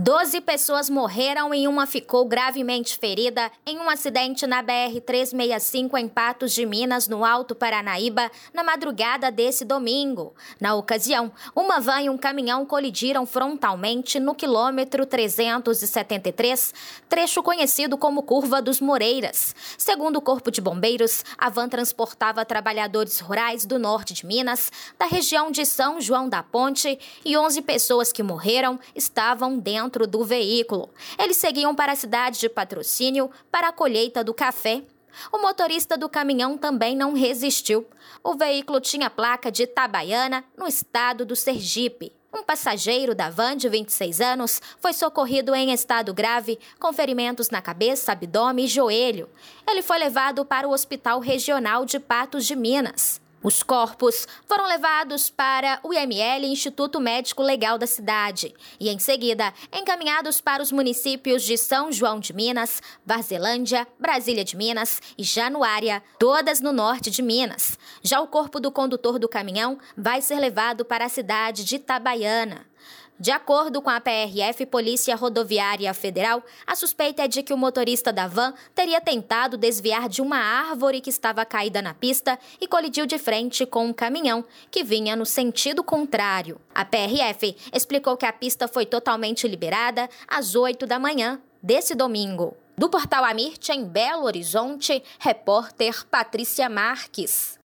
12 pessoas morreram e uma ficou gravemente ferida em um acidente na BR-365 em Patos de Minas, no Alto Paranaíba, na madrugada desse domingo. Na ocasião, uma van e um caminhão colidiram frontalmente no quilômetro 373, trecho conhecido como Curva dos Moreiras. Segundo o Corpo de Bombeiros, a van transportava trabalhadores rurais do norte de Minas, da região de São João da Ponte, e 11 pessoas que morreram estavam dentro do veículo. Eles seguiam para a cidade de Patrocínio para a colheita do café. O motorista do caminhão também não resistiu. O veículo tinha placa de Itabaiana, no estado do Sergipe. Um passageiro da van de 26 anos foi socorrido em estado grave, com ferimentos na cabeça, abdômen e joelho. Ele foi levado para o Hospital Regional de Patos de Minas. Os corpos foram levados para o IML, Instituto Médico Legal da cidade, e em seguida encaminhados para os municípios de São João de Minas, Varzelândia, Brasília de Minas e Januária, todas no norte de Minas. Já o corpo do condutor do caminhão vai ser levado para a cidade de Itabaiana. De acordo com a PRF, Polícia Rodoviária Federal, a suspeita é de que o motorista da van teria tentado desviar de uma árvore que estava caída na pista e colidiu de frente com um caminhão que vinha no sentido contrário. A PRF explicou que a pista foi totalmente liberada às 8 da manhã desse domingo. Do Portal Amirte, em Belo Horizonte, repórter Patrícia Marques.